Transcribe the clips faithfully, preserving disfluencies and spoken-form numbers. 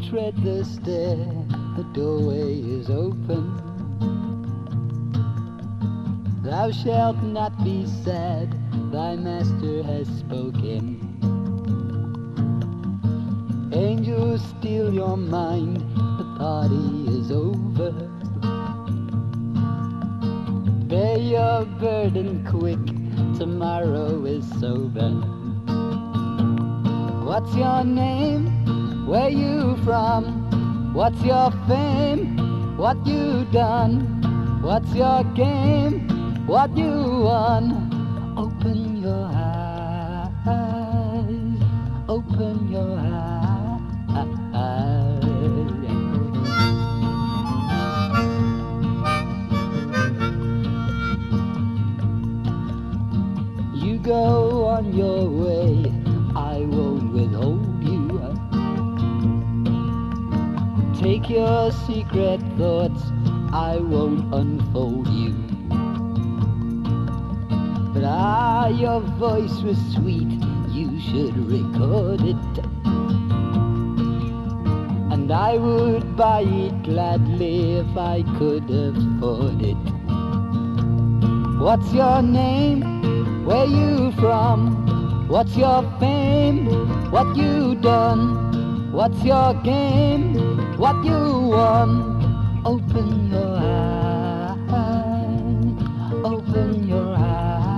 tread the stair, the doorway is open. Thou shalt not be sad, thy master has spoken. Angels steal your mind, the party is over. Bear your burden quick, tomorrow is sober. What's your name? Where you from? What's your fame? What you done? What's your game? What you won? Open your eyes, open your eyes. You go on your way, I won't withhold you. Take your secret thoughts, I won't unfold you. But ah, your voice was sweet, you should record it. And I would buy it gladly if I could afford it. What's your name? Where you from? What's your fame? What you done? What's your game? What you won? Open your eyes, open your eyes.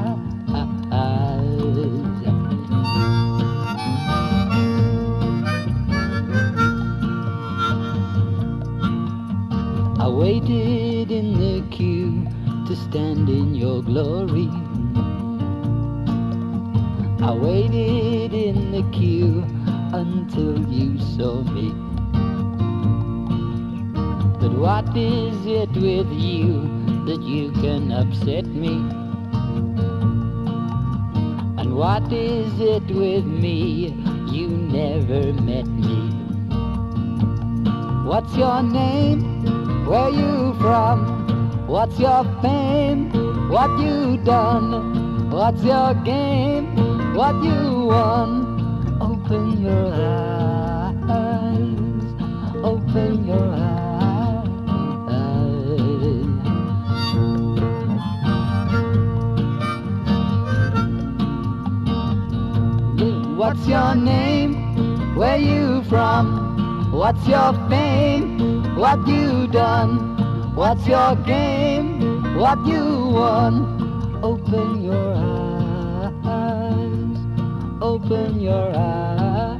I waited in the queue to stand in your glory. I waited in the queue until you saw me. But what is it with you that you can upset me? And what is it with me? You never met me. What's your name? Where you from? What's your fame? What you done? What's your game? What you won? Open your eyes, open your eyes. What's your name? Where you from? What's your fame? What you done? What's your game? What you won? Open your eyes, open your eyes.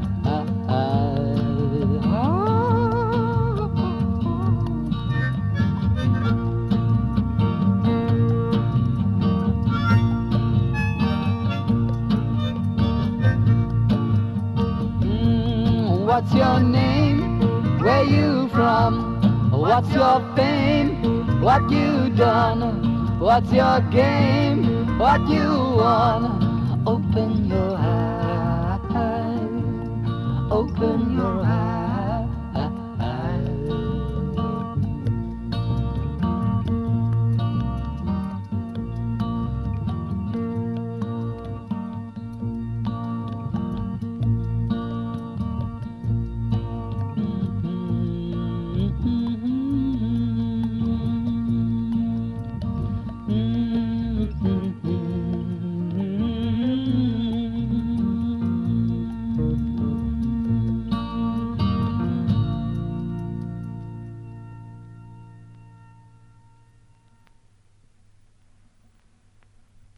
Mm, what's your name? Where you from? What's your fame? What you done? What's your game? What you won? Open your eyes, open your eyes.